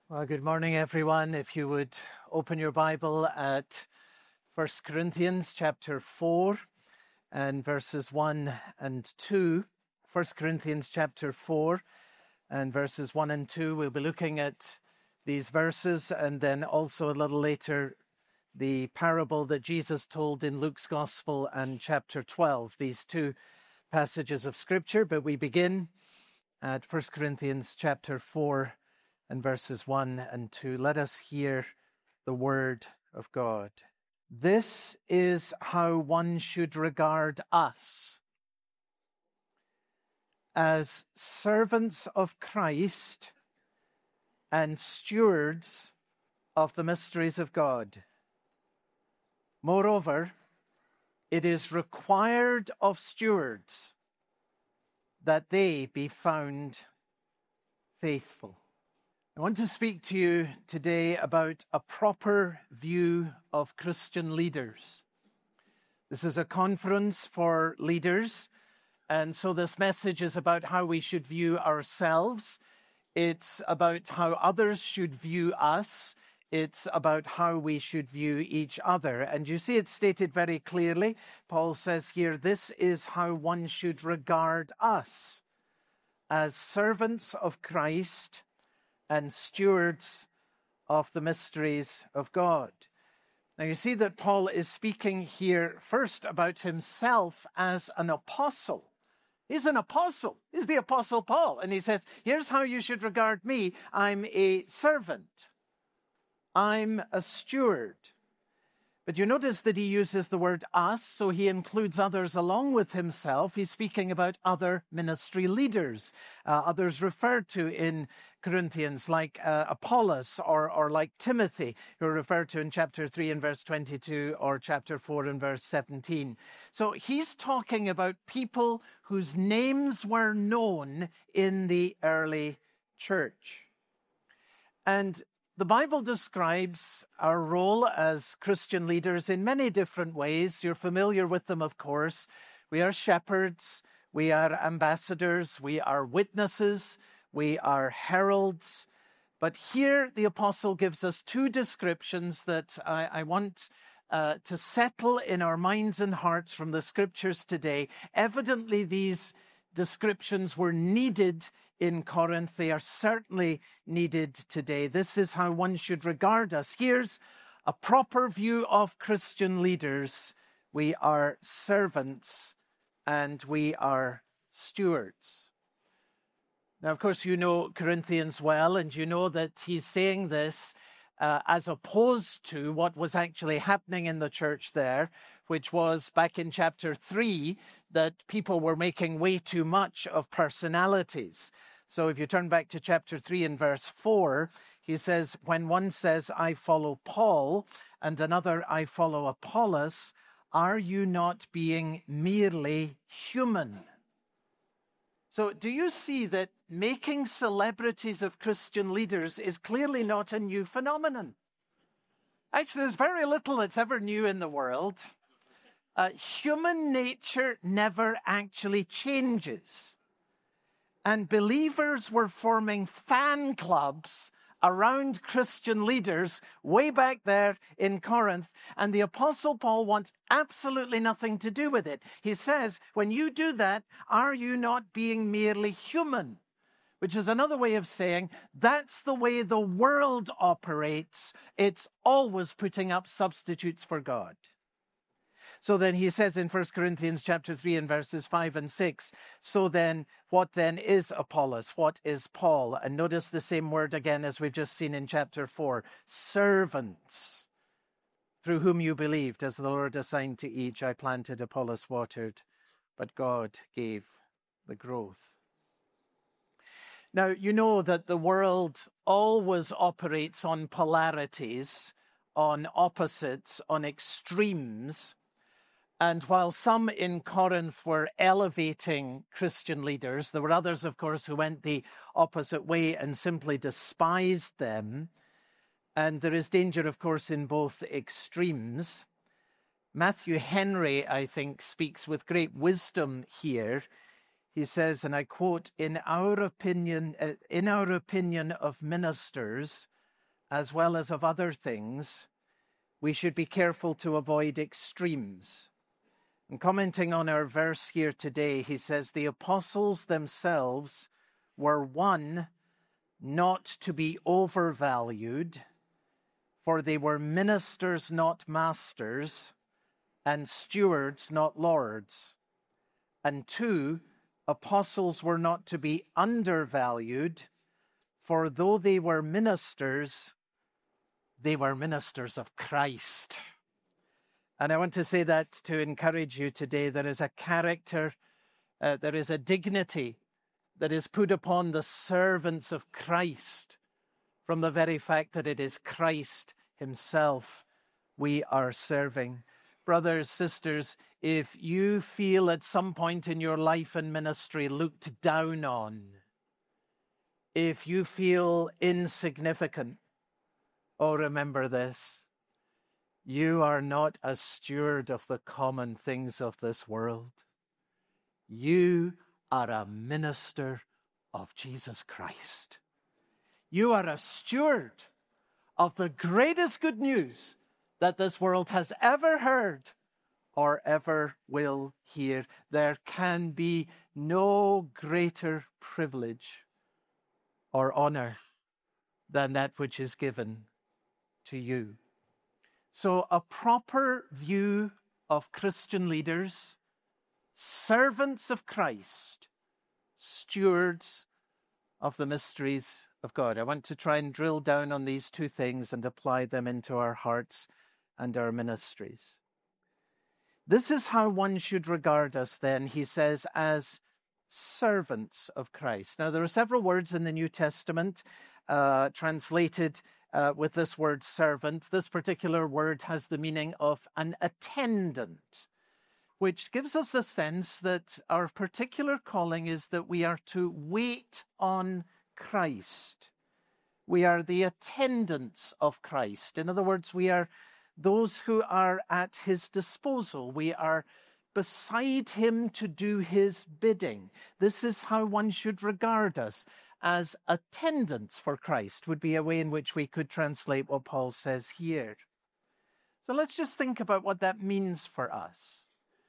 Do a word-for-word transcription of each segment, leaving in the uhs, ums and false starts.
Well, good morning, everyone. If you would open your Bible at First Corinthians chapter four and verses one and two. First Corinthians chapter four and verses one and two. We'll be looking at these verses and then also a little later the parable that Jesus told in Luke's Gospel and chapter twelve. These two passages of Scripture, but we begin at First Corinthians chapter four and verses one and two. Let us hear the word of God. This is how one should regard us, as servants of Christ and stewards of the mysteries of God. Moreover, it is required of stewards that they be found faithful. I want to speak to you today about a proper view of Christian leaders. This is a conference for leaders, and so this message is about how we should view ourselves. It's about how others should view us. It's about how we should view each other. And you see it stated very clearly. Paul says here, this is how one should regard us as servants of Christ and stewards of the mysteries of God. Now you see that Paul is speaking here first about himself as an apostle. He's an apostle. He's the Apostle Paul. And he says, here's how you should regard me. I'm a servant. I'm a steward. But you notice that he uses the word us, so he includes others along with himself. He's speaking about other ministry leaders, uh, others referred to in Corinthians, like uh, Apollos or, or like Timothy, who are referred to in chapter three and verse twenty-two or chapter four and verse seventeen. So he's talking about people whose names were known in the early church. And the Bible describes our role as Christian leaders in many different ways. You're familiar with them, of course. We are shepherds, we are ambassadors, we are witnesses, we are heralds. But here the apostle gives us two descriptions that I, I want uh, to settle in our minds and hearts from the scriptures today. Evidently, these descriptions were needed in Corinth. They are certainly needed today. This is how one should regard us. Here's a proper view of Christian leaders. We are servants and we are stewards. Now, of course, you know Corinthians well, and you know that he's saying this uh, as opposed to what was actually happening in the church there, which was back in chapter three, that people were making way too much of personalities. So if you turn back to chapter three and verse four, he says, when one says, I follow Paul, and another, I follow Apollos, are you not being merely human? So do you see that making celebrities of Christian leaders is clearly not a new phenomenon? Actually, there's very little that's ever new in the world. Uh, human nature never actually changes. And believers were forming fan clubs around Christian leaders way back there in Corinth. And the Apostle Paul wants absolutely nothing to do with it. He says, when you do that, are you not being merely human? Which is another way of saying that's the way the world operates. It's always putting up substitutes for God. So then he says in First Corinthians chapter three and verses five and six, so then what then is Apollos? What is Paul? And notice the same word again as we've just seen in chapter four, servants, through whom you believed, as the Lord assigned to each. I planted, Apollos watered, but God gave the growth. Now, you know that the world always operates on polarities, on opposites, on extremes. And while some in Corinth were elevating Christian leaders, there were others, of course, who went the opposite way and simply despised them. And there is danger, of course, in both extremes. Matthew Henry, I think, speaks with great wisdom here. He says, and I quote, in our opinion, uh, in our opinion of ministers, as well as of other things, we should be careful to avoid extremes. And commenting on our verse here today, he says, the apostles themselves were one not to be overvalued, for they were ministers, not masters, and stewards, not lords. And two, apostles were not to be undervalued, for though they were ministers, they were ministers of Christ. And I want to say that to encourage you today. There is a character, uh, there is a dignity that is put upon the servants of Christ from the very fact that it is Christ himself we are serving. Brothers, sisters, if you feel at some point in your life and ministry looked down on, if you feel insignificant, oh, remember this. You are not a steward of the common things of this world. You are a minister of Jesus Christ. You are a steward of the greatest good news that this world has ever heard or ever will hear. There can be no greater privilege or honor than that which is given to you. So a proper view of Christian leaders, servants of Christ, stewards of the mysteries of God. I want to try and drill down on these two things and apply them into our hearts and our ministries. This is how one should regard us then, he says, as servants of Christ. Now, there are several words in the New Testament uh, translated uh, with this word servant. This particular word has the meaning of an attendant, which gives us a sense that our particular calling is that we are to wait on Christ. We are the attendants of Christ. In other words, we are those who are at his disposal. We are beside him to do his bidding. This is how one should regard us, as attendants for Christ, would be a way in which we could translate what Paul says here. So let's just think about what that means for us.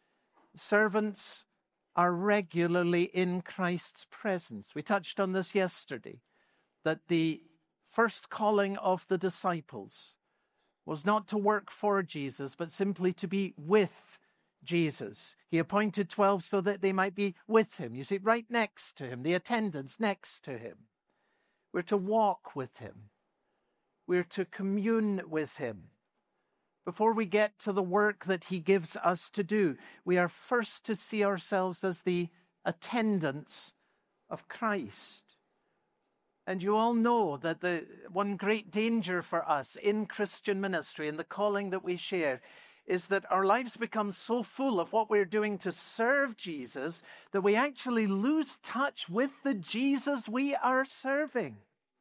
Servants are regularly in Christ's presence. We touched on this yesterday, that the first calling of the disciples was not to work for Jesus, but simply to be with Jesus. He appointed twelve so that they might be with him. You see, right next to him, the attendants next to him. We're to walk with him. We're to commune with him. Before we get to the work that he gives us to do, we are first to see ourselves as the attendants of Christ. And you all know that the one great danger for us in Christian ministry and the calling that we share is that our lives become so full of what we're doing to serve Jesus that we actually lose touch with the Jesus we are serving.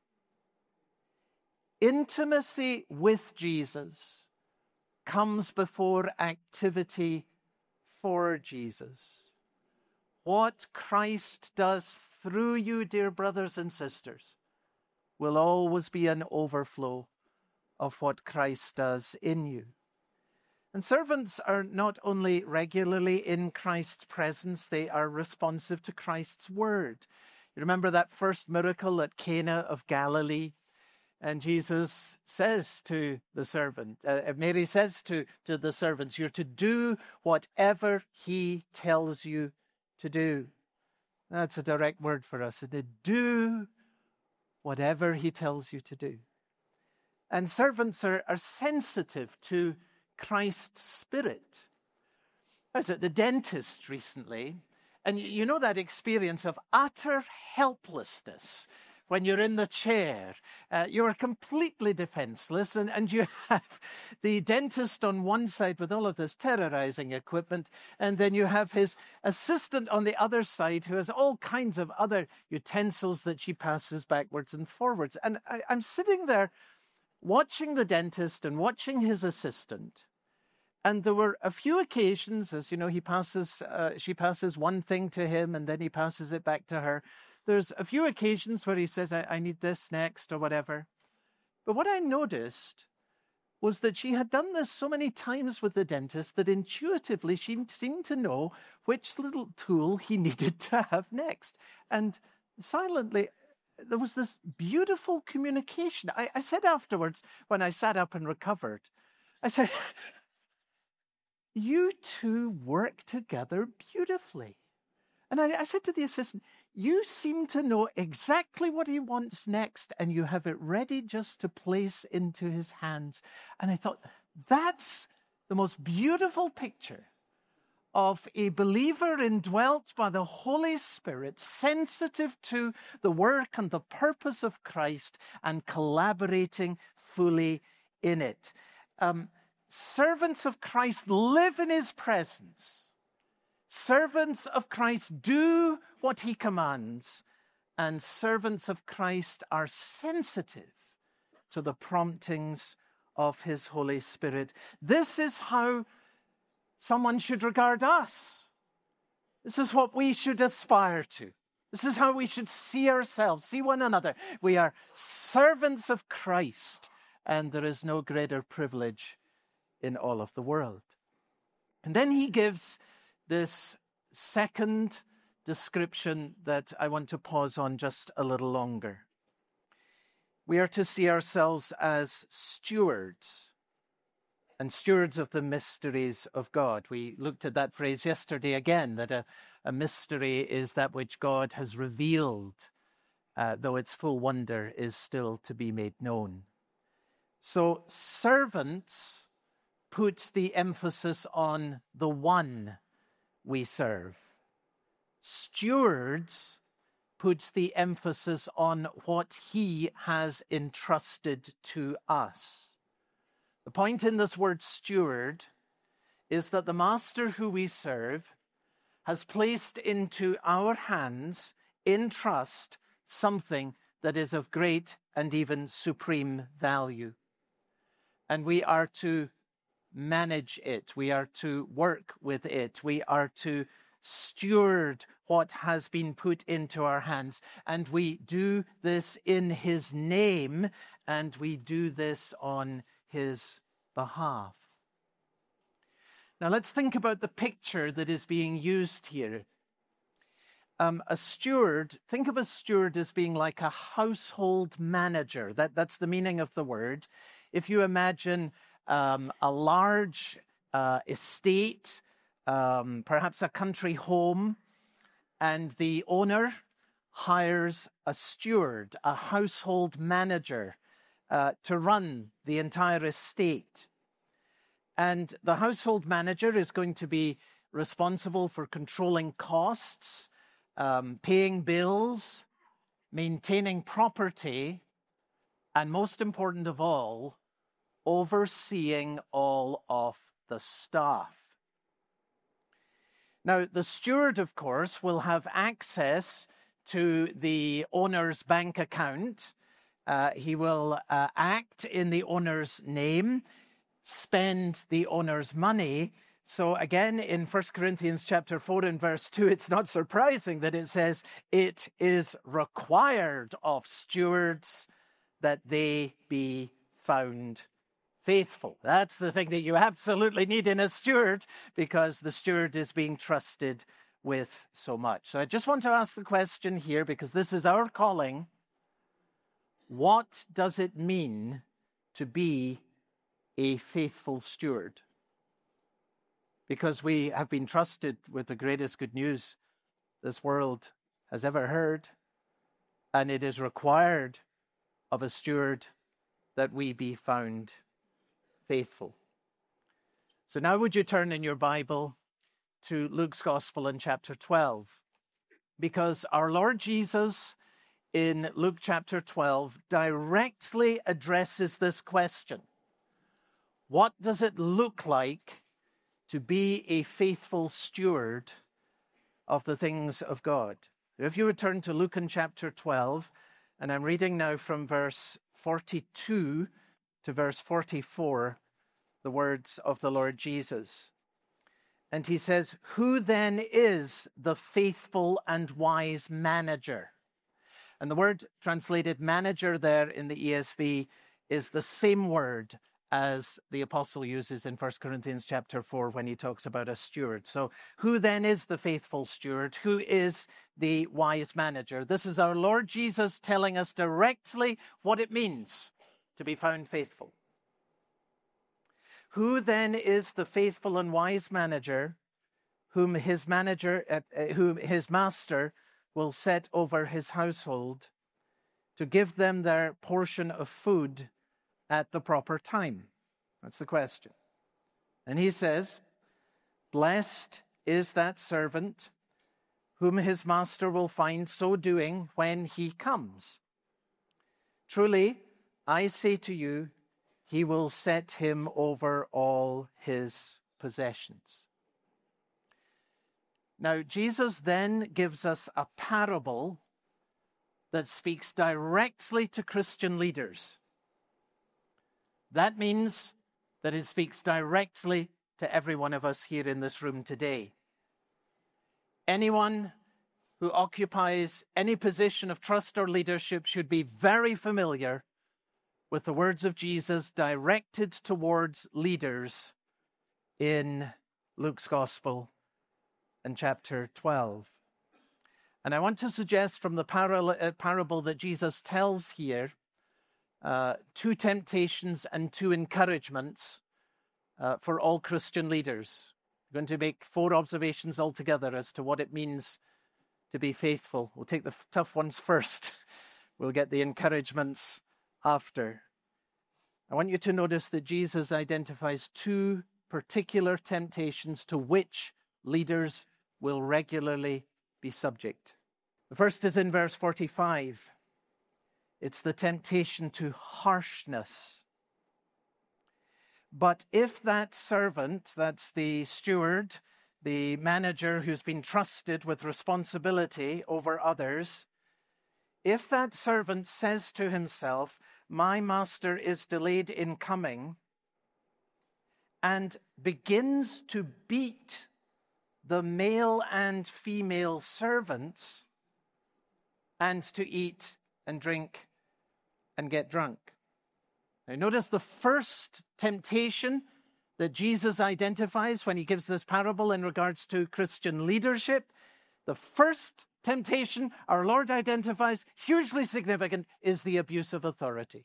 Intimacy with Jesus comes before activity for Jesus. What Christ does through you, dear brothers and sisters, will always be an overflow of what Christ does in you. And servants are not only regularly in Christ's presence, they are responsive to Christ's word. You remember that first miracle at Cana of Galilee? And Jesus says to the servant, uh, Mary says to, to the servants, you're to do whatever he tells you to do. That's a direct word for us. To do whatever he tells you to do. And servants are, are sensitive to Christ's Spirit. I was at the dentist recently, and you know that experience of utter helplessness when you're in the chair. Uh, you're completely defenseless, and, and you have the dentist on one side with all of this terrorizing equipment, and then you have his assistant on the other side who has all kinds of other utensils that she passes backwards and forwards. And I, I'm sitting there watching the dentist and watching his assistant. And there were a few occasions, as you know, he passes, uh, she passes one thing to him and then he passes it back to her. There's a few occasions where he says, I, I need this next or whatever. But what I noticed was that she had done this so many times with the dentist that intuitively she seemed to know which little tool he needed to have next. And silently, there was this beautiful communication. I, I said afterwards, when I sat up and recovered, I said, you two work together beautifully. And I, I said to the assistant, you seem to know exactly what he wants next, and you have it ready just to place into his hands. And I thought, that's the most beautiful picture of a believer indwelt by the Holy Spirit, sensitive to the work and the purpose of Christ, and collaborating fully in it. Um, servants of Christ live in his presence. Servants of Christ do what he commands, and servants of Christ are sensitive to the promptings of his Holy Spirit. This is how someone should regard us. This is what we should aspire to. This is how we should see ourselves, see one another. We are servants of Christ, and there is no greater privilege in all of the world. And then he gives this second description that I want to pause on just a little longer. We are to see ourselves as stewards, and stewards of the mysteries of God. We looked at that phrase yesterday again, that a, a mystery is that which God has revealed, uh, though its full wonder is still to be made known. So servants puts the emphasis on the one we serve. Stewards puts the emphasis on what he has entrusted to us. The point in this word steward is that the master who we serve has placed into our hands in trust something that is of great and even supreme value. And we are to manage it. We are to work with it. We are to steward what has been put into our hands. And we do this in his name, and we do this on his behalf. Now let's think about the picture that is being used here. Um, a steward, think of a steward as being like a household manager. That, that's the meaning of the word. If you imagine um, a large uh, estate, um, perhaps a country home, and the owner hires a steward, a household manager, uh, to run the entire estate. And the household manager is going to be responsible for controlling costs, um, paying bills, maintaining property, and most important of all, overseeing all of the staff. Now, the steward, of course, will have access to the owner's bank account. Uh, he will uh, act in the owner's name, spend the owner's money. So again, in First Corinthians chapter four and verse two, it's not surprising that it says, it is required of stewards that they be found faithful. That's the thing that you absolutely need in a steward, because the steward is being trusted with so much. So I just want to ask the question here, because this is our calling. What does it mean to be a faithful steward? Because we have been trusted with the greatest good news this world has ever heard, and it is required of a steward that we be found faithful. So now would you turn in your Bible to Luke's Gospel in chapter twelve, because our Lord Jesus in Luke chapter twelve directly addresses this question. What does it look like to be a faithful steward of the things of God? If you return to Luke in chapter twelve, and I'm reading now from verse forty-two to verse forty-four, the words of the Lord Jesus. And he says, "Who then is the faithful and wise manager?" And the word translated manager there in the E S V is the same word as the apostle uses in First Corinthians chapter four when he talks about a steward. So who then is the faithful steward? Who is the wise manager? This is our Lord Jesus telling us directly what it means to be found faithful. Who then is the faithful and wise manager whom his manager, uh, whom his master will set over his household to give them their portion of food at the proper time? That's the question. And he says, blessed is that servant whom his master will find so doing when he comes. Truly, I say to you, he will set him over all his possessions. Now, Jesus then gives us a parable that speaks directly to Christian leaders. That means that it speaks directly to every one of us here in this room today. Anyone who occupies any position of trust or leadership should be very familiar with the words of Jesus directed towards leaders in Luke's Gospel in chapter twelve. And I want to suggest from the parable that Jesus tells here Uh, two temptations and two encouragements uh, for all Christian leaders. I'm going to make four observations altogether as to what it means to be faithful. We'll take the f- tough ones first. We'll get the encouragements after. I want you to notice that Jesus identifies two particular temptations to which leaders will regularly be subject. The first is in verse forty-five. It's the temptation to harshness. But if that servant, that's the steward, the manager who's been trusted with responsibility over others, if that servant says to himself, my master is delayed in coming, and begins to beat the male and female servants, and to eat and drink and get drunk. Now notice the first temptation that Jesus identifies when he gives this parable in regards to Christian leadership. The first temptation our Lord identifies, hugely significant, is the abuse of authority.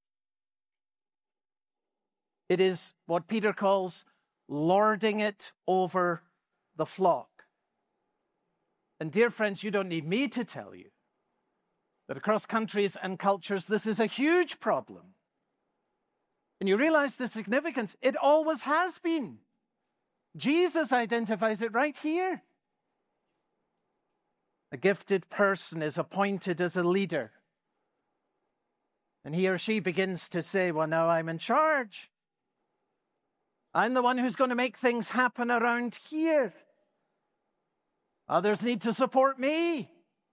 It is what Peter calls lording it over the flock. And dear friends, you don't need me to tell you that across countries and cultures, this is a huge problem. And you realize the significance. It always has been. Jesus identifies it right here. A gifted person is appointed as a leader. And he or she begins to say, well, now I'm in charge. I'm the one who's going to make things happen around here. Others need to support me.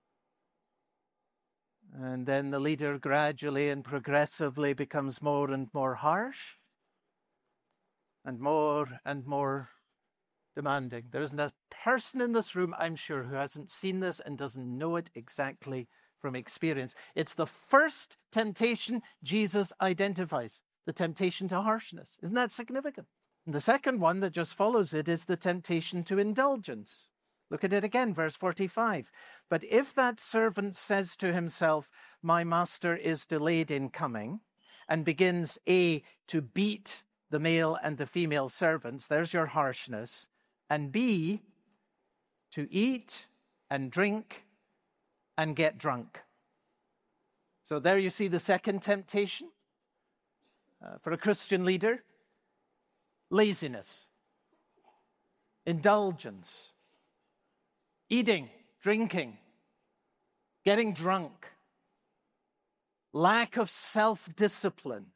And then the leader gradually and progressively becomes more and more harsh and more and more demanding. There isn't a person in this room, I'm sure, who hasn't seen this and doesn't know it exactly from experience. It's the first temptation Jesus identifies, the temptation to harshness. Isn't that significant? And the second one that just follows it is the temptation to indulgence. Look at it again, verse forty-five. But if that servant says to himself, my master is delayed in coming, and begins, A, to beat the male and the female servants, there's your harshness, and B, to eat and drink and get drunk. So there you see the second temptation uh, for a Christian leader. Laziness, indulgence, eating, drinking, getting drunk, lack of self-discipline.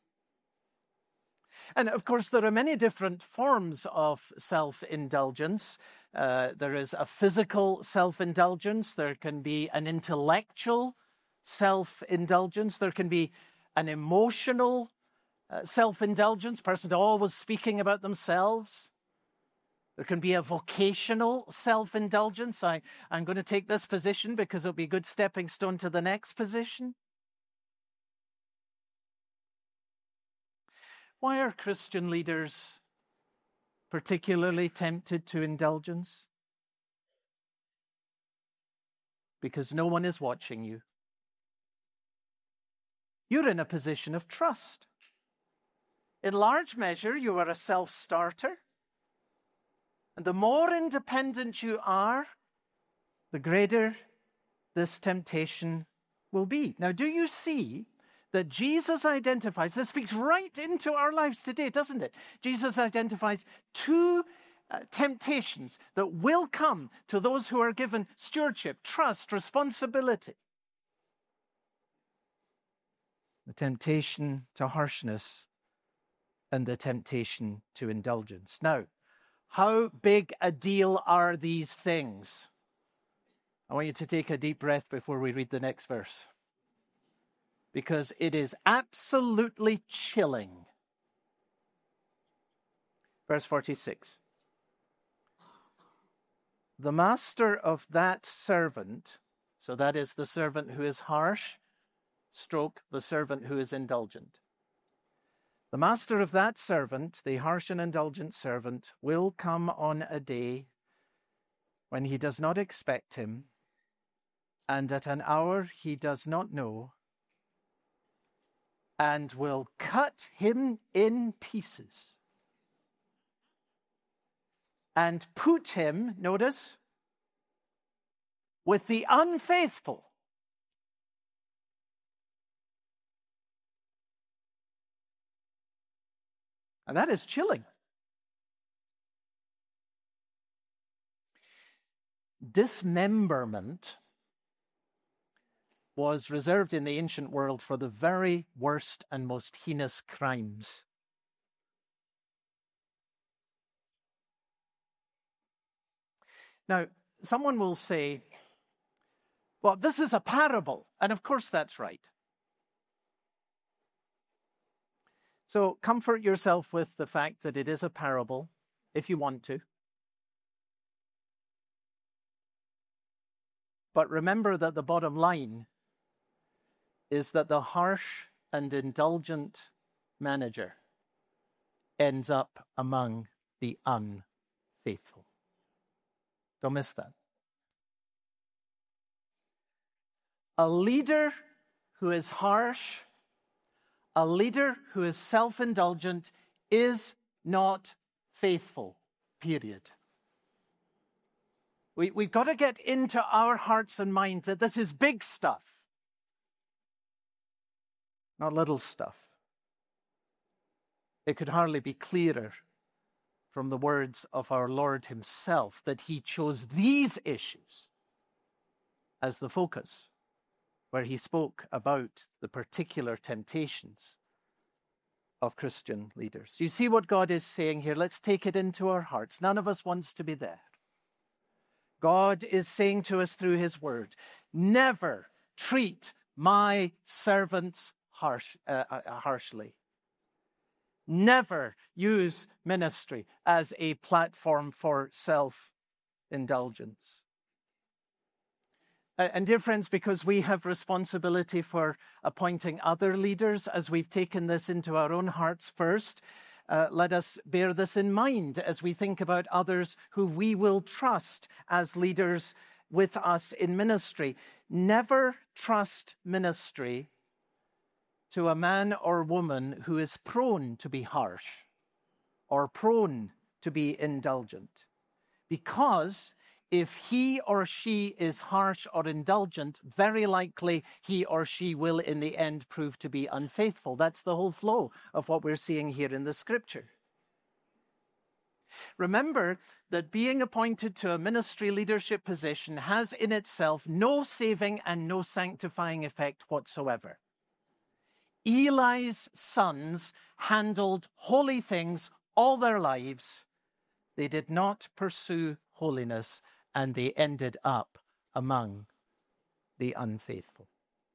And of course, there are many different forms of self-indulgence. Uh, there is a physical self-indulgence. There can be an intellectual self-indulgence. There can be an emotional uh, self-indulgence, person always speaking about themselves. There can be a vocational self-indulgence. I, I'm going to take this position because it'll be a good stepping stone to the next position. Why are Christian leaders particularly tempted to indulgence? Because no one is watching you. You're in a position of trust. In large measure, you are a self-starter. And the more independent you are, the greater this temptation will be. Now, do you see that Jesus identifies, this speaks right into our lives today, doesn't it? Jesus identifies two uh, temptations that will come to those who are given stewardship, trust, responsibility. The temptation to harshness and the temptation to indulgence. Now, how big a deal are these things? I want you to take a deep breath before we read the next verse, because it is absolutely chilling. Verse forty-six. The master of that servant, so that is the servant who is harsh, stroke the servant who is indulgent. The master of that servant, the harsh and indulgent servant, will come on a day when he does not expect him, and at an hour he does not know, and will cut him in pieces and put him, notice, with the unfaithful. And that is chilling. Dismemberment was reserved in the ancient world for the very worst and most heinous crimes. Now, someone will say, well, this is a parable. And of course that's right. So comfort yourself with the fact that it is a parable, if you want to. But remember that the bottom line is that the harsh and indulgent manager ends up among the unfaithful. Don't miss that. A leader who is harsh, a leader who is self-indulgent is not faithful, period. We, we've got to get into our hearts and minds that this is big stuff, not little stuff. It could hardly be clearer from the words of our Lord himself that he chose these issues as the focus, where he spoke about the particular temptations of Christian leaders. You see what God is saying here? Let's take it into our hearts. None of us wants to be there. God is saying to us through his word, never treat my servants harsh, uh, uh, harshly. Never use ministry as a platform for self-indulgence. And dear friends, because we have responsibility for appointing other leaders, as we've taken this into our own hearts first, uh, let us bear this in mind as we think about others who we will trust as leaders with us in ministry. Never trust ministry to a man or woman who is prone to be harsh or prone to be indulgent. Because if he or she is harsh or indulgent, very likely he or she will in the end prove to be unfaithful. That's the whole flow of what we're seeing here in the scripture. Remember that being appointed to a ministry leadership position has in itself no saving and no sanctifying effect whatsoever. Eli's sons handled holy things all their lives. They did not pursue holiness, and they ended up among the unfaithful.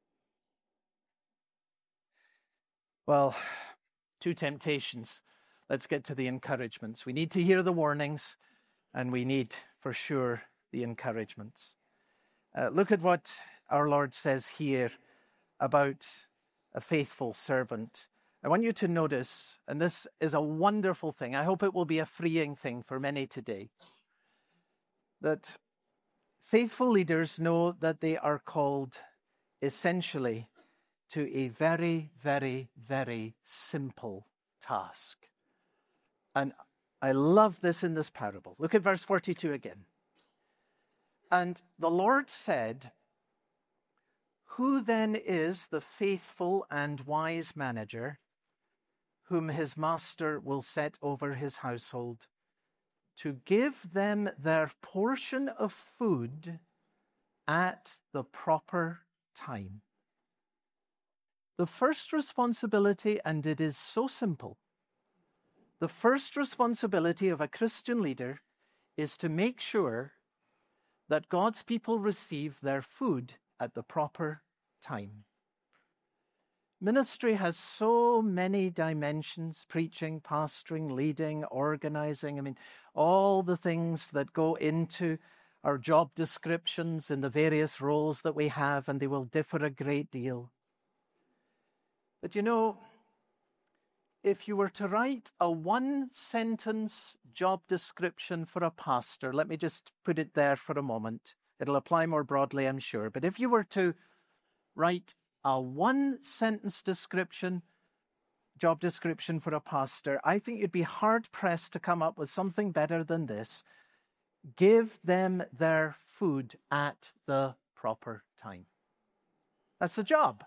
Well, two temptations. Let's get to the encouragements. We need to hear the warnings, and we need, for sure, the encouragements. Uh, look at what our Lord says here about a faithful servant. I want you to notice, and this is a wonderful thing, I hope it will be a freeing thing for many today, that faithful leaders know that they are called essentially to a very, very, very simple task. And I love this in this parable. Look at verse forty-two again. And the Lord said, "Who then is the faithful and wise manager whom his master will set over his household, to give them their portion of food at the proper time?" The first responsibility, and it is so simple, the first responsibility of a Christian leader is to make sure that God's people receive their food at the proper time. Ministry has so many dimensions: preaching, pastoring, leading, organizing. I mean, all the things that go into our job descriptions in the various roles that we have, and they will differ a great deal. But you know, if you were to write a one-sentence job description for a pastor, let me just put it there for a moment. It'll apply more broadly, I'm sure. But if you were to write a one-sentence description, job description for a pastor, I think you'd be hard-pressed to come up with something better than this. Give them their food at the proper time. That's the job.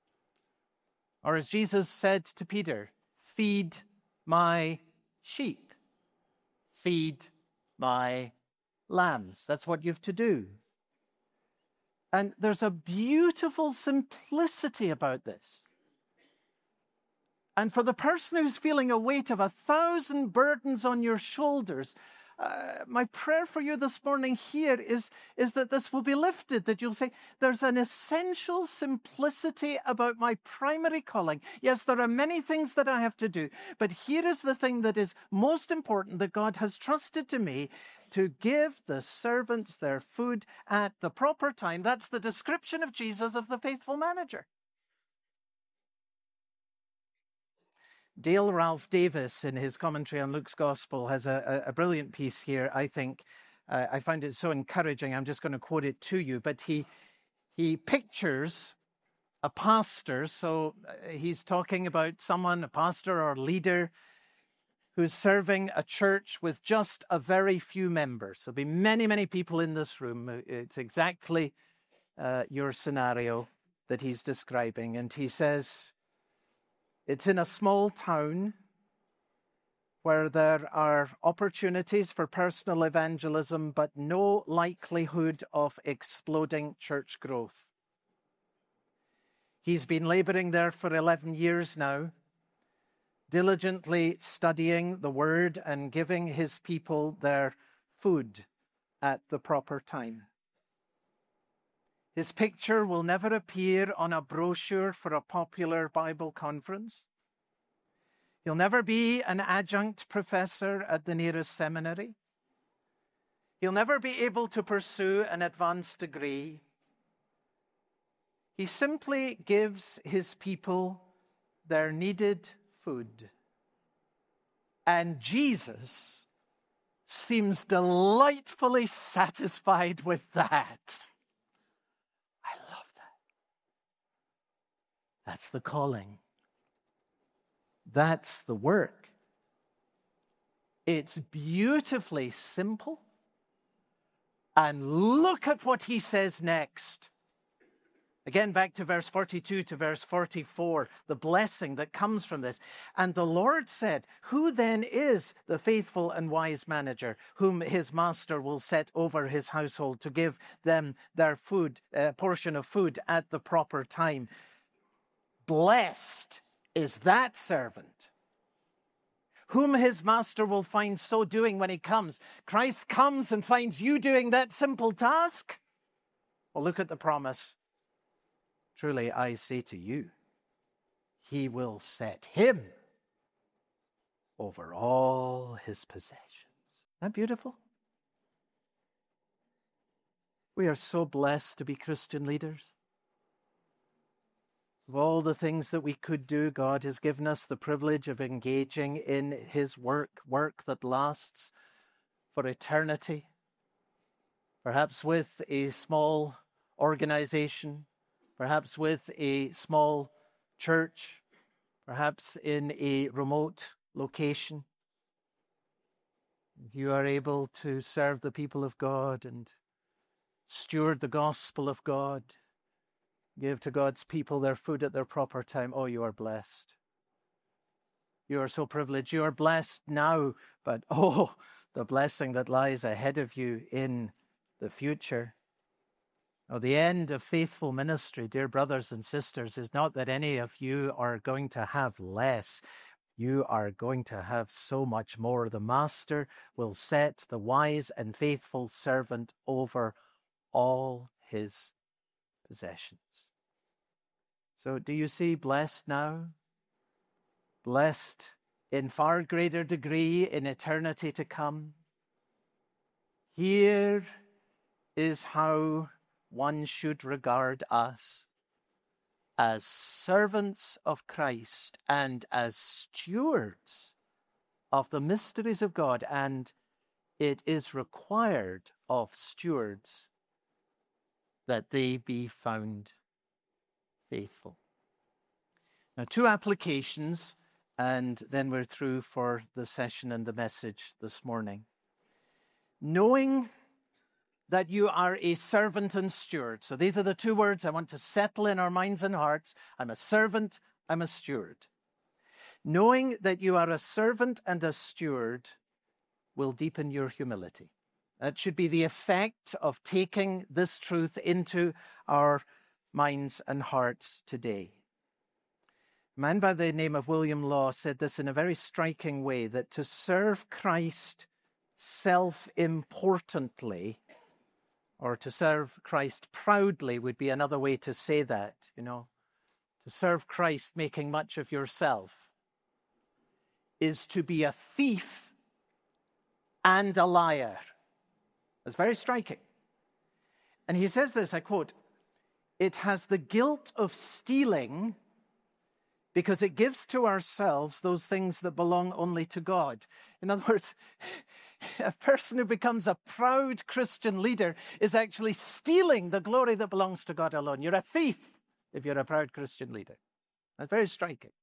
Or as Jesus said to Peter, feed my sheep. Feed my lambs. That's what you have to do. And there's a beautiful simplicity about this. And for the person who's feeling a weight of a thousand burdens on your shoulders, uh, my prayer for you this morning here is, is that this will be lifted, that you'll say, there's an essential simplicity about my primary calling. Yes, there are many things that I have to do, but here is the thing that is most important that God has trusted to me: to give the servants their food at the proper time. That's the description of Jesus, of the faithful manager. Dale Ralph Davis, in his commentary on Luke's Gospel, has a, a brilliant piece here, I think. Uh, I find it so encouraging. I'm just going to quote it to you. But he, he pictures a pastor. So he's talking about someone, a pastor or leader, who's serving a church with just a very few members. There'll be many, many people in this room. It's exactly uh, your scenario that he's describing. And he says, it's in a small town where there are opportunities for personal evangelism, but no likelihood of exploding church growth. He's been laboring there for eleven years now, diligently studying the word and giving his people their food at the proper time. His picture will never appear on a brochure for a popular Bible conference. He'll never be an adjunct professor at the nearest seminary. He'll never be able to pursue an advanced degree. He simply gives his people their needed food. And Jesus seems delightfully satisfied with that. I love that. That's the calling. That's the work. It's beautifully simple. And look at what he says next. Again, back to verse forty-two to verse forty-four, the blessing that comes from this. And the Lord said, "Who then is the faithful and wise manager whom his master will set over his household to give them their food, uh, portion of food at the proper time? Blessed is that servant whom his master will find so doing when he comes." Christ comes and finds you doing that simple task. Well, look at the promise. "Truly I say to you, he will set him over all his possessions." Isn't that beautiful? We are so blessed to be Christian leaders. Of all the things that we could do, God has given us the privilege of engaging in his work, work that lasts for eternity. Perhaps with a small organization, perhaps with a small church, perhaps in a remote location. You are able to serve the people of God and steward the gospel of God. Give to God's people their food at their proper time. Oh, you are blessed. You are so privileged. You are blessed now, but oh, the blessing that lies ahead of you in the future. Oh, the end of faithful ministry, dear brothers and sisters, is not that any of you are going to have less. You are going to have so much more. The master will set the wise and faithful servant over all his possessions. So do you see blessed now? Blessed in far greater degree in eternity to come? Here is how one should regard us: as servants of Christ and as stewards of the mysteries of God, and it is required of stewards that they be found faithful. Now, two applications, and then we're through for the session and the message this morning. Knowing that you are a servant and steward. So these are the two words I want to settle in our minds and hearts. I'm a servant, I'm a steward. Knowing that you are a servant and a steward will deepen your humility. That should be the effect of taking this truth into our minds and hearts today. A man by the name of William Law said this in a very striking way, that to serve Christ self-importantly, or to serve Christ proudly, would be another way to say that, you know. To serve Christ making much of yourself is to be a thief and a liar. That's very striking. And he says this, I quote, "It has the guilt of stealing because it gives to ourselves those things that belong only to God." In other words, a person who becomes a proud Christian leader is actually stealing the glory that belongs to God alone. You're a thief if you're a proud Christian leader. That's very striking.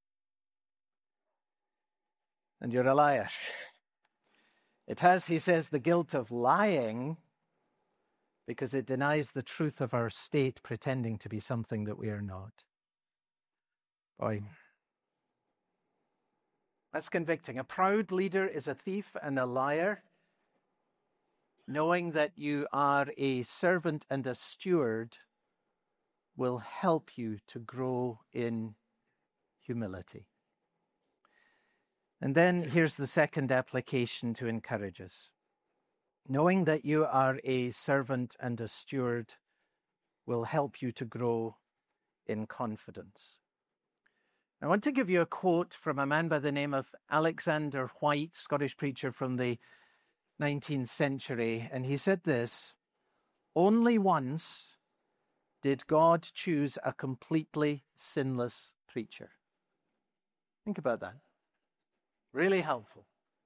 And you're a liar. It has, he says, the guilt of lying because it denies the truth of our state, pretending to be something that we are not. Boy, that's convicting. A proud leader is a thief and a liar. Knowing that you are a servant and a steward will help you to grow in humility. And then here's the second application to encourage us. Knowing that you are a servant and a steward will help you to grow in confidence. I want to give you a quote from a man by the name of Alexander White, Scottish preacher from the nineteenth century. And he said this: "Only once did God choose a completely sinless preacher." Think about that. Really helpful.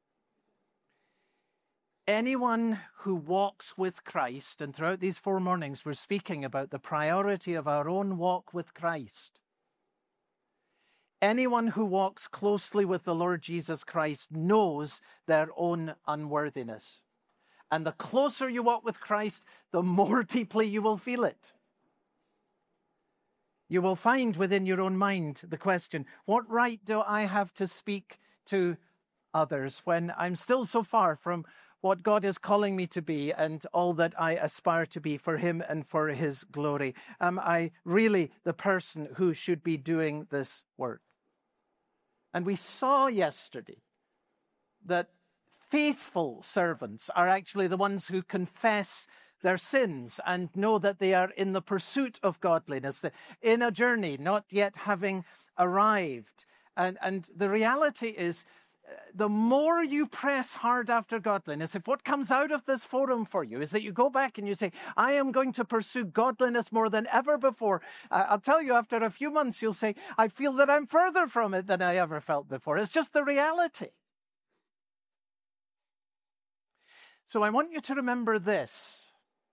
Anyone who walks with Christ, and throughout these four mornings we're speaking about the priority of our own walk with Christ. Anyone who walks closely with the Lord Jesus Christ knows their own unworthiness. And the closer you walk with Christ, the more deeply you will feel it. You will find within your own mind the question, what right do I have to speak to others when I'm still so far from what God is calling me to be and all that I aspire to be for him and for his glory? Am I really the person who should be doing this work? And we saw yesterday that faithful servants are actually the ones who confess their sins and know that they are in the pursuit of godliness, in a journey, not yet having arrived. And, and the reality is, the more you press hard after godliness, if what comes out of this forum for you is that you go back and you say, I am going to pursue godliness more than ever before, I'll tell you, after a few months, you'll say, I feel that I'm further from it than I ever felt before. It's just the reality. So I want you to remember this,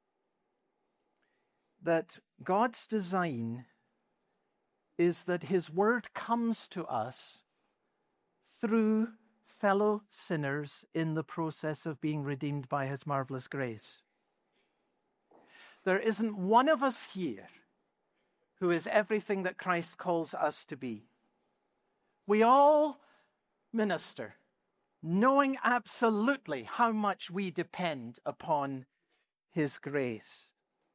that God's design is that his word comes to us through fellow sinners in the process of being redeemed by his marvelous grace. There isn't one of us here who is everything that Christ calls us to be. We all minister, knowing absolutely how much we depend upon his grace.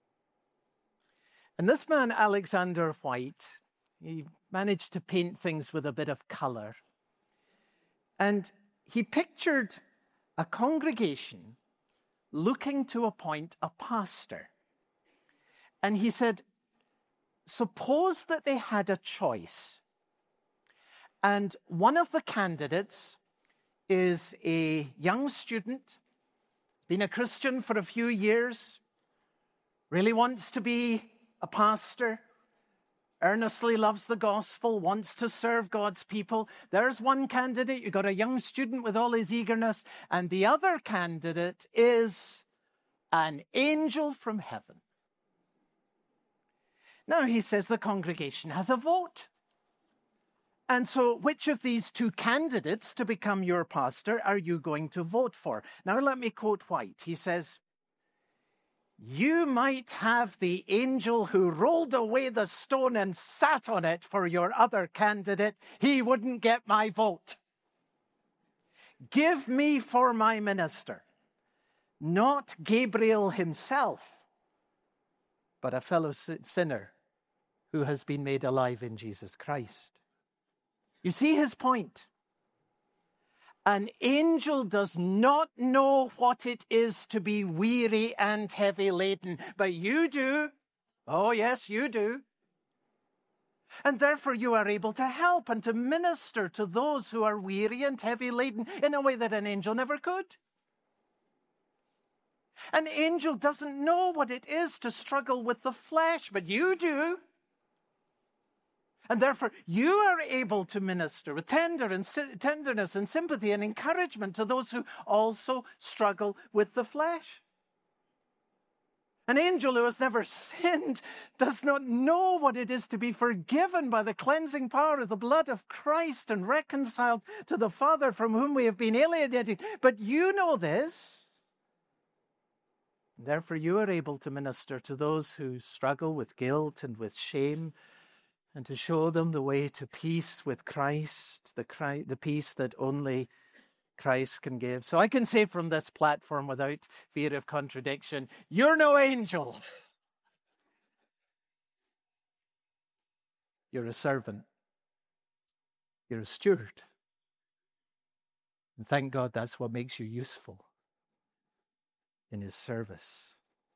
And this man, Alexander Whyte, he managed to paint things with a bit of color. And he pictured a congregation looking to appoint a pastor. And he said, suppose that they had a choice. And one of the candidates is a young student, been a Christian for a few years, really wants to be a pastor, earnestly loves the gospel, wants to serve God's people. There's one candidate. You've got a young student with all his eagerness. And the other candidate is an angel from heaven. Now, he says the congregation has a vote. And so which of these two candidates to become your pastor are you going to vote for? Now, let me quote Whyte. He says, you might have the angel who rolled away the stone and sat on it for your other candidate. He wouldn't get my vote. Give me for my minister, not Gabriel himself, but a fellow sinner who has been made alive in Jesus Christ. You see his point. An angel does not know what it is to be weary and heavy laden, but you do. Oh, yes, you do. And therefore you are able to help and to minister to those who are weary and heavy laden in a way that an angel never could. An angel doesn't know what it is to struggle with the flesh, but you do. And therefore, you are able to minister with tender and tenderness and sympathy and encouragement to those who also struggle with the flesh. An angel who has never sinned does not know what it is to be forgiven by the cleansing power of the blood of Christ and reconciled to the Father from whom we have been alienated. But you know this. Therefore, you are able to minister to those who struggle with guilt and with shame, and to show them the way to peace with Christ, the, Christ, the peace that only Christ can give. So I can say from this platform without fear of contradiction, you're no angel. You're a servant. You're a steward. And thank God that's what makes you useful in his service.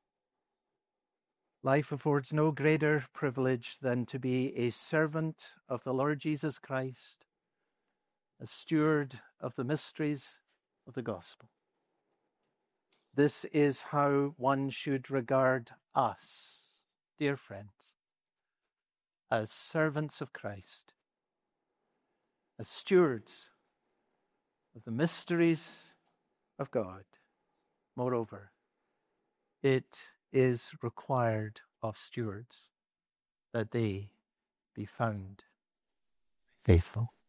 Life affords no greater privilege than to be a servant of the Lord Jesus Christ, a steward of the mysteries of the gospel. This is how one should regard us, dear friends, as servants of Christ, as stewards of the mysteries of God. Moreover, it is required of stewards that they be found faithful.